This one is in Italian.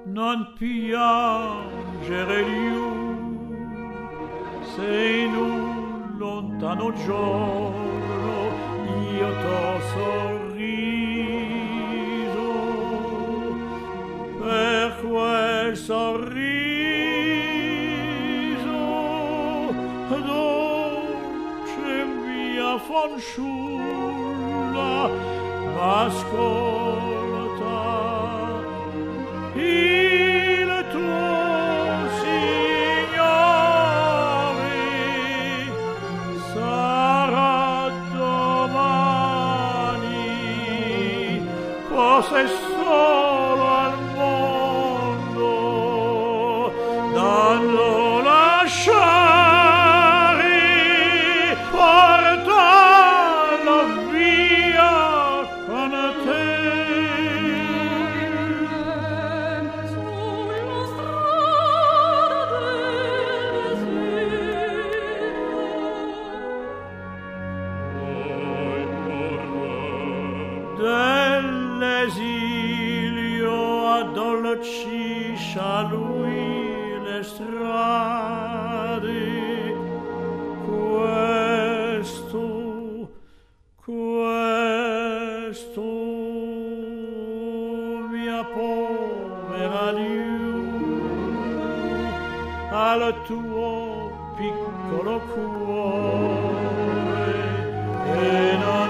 non piangere più, se in un lontano giorno io t'ho sorriso, per quel sorriso dolce mia fanciulla, m'ascolta il tuo Signore, sarà domani, forse solo al mondo da non lasciare, portarlo via con te. Dell'esilio addolcisce lui le strade, questo mia povera Liu, al tuo piccolo cuore e non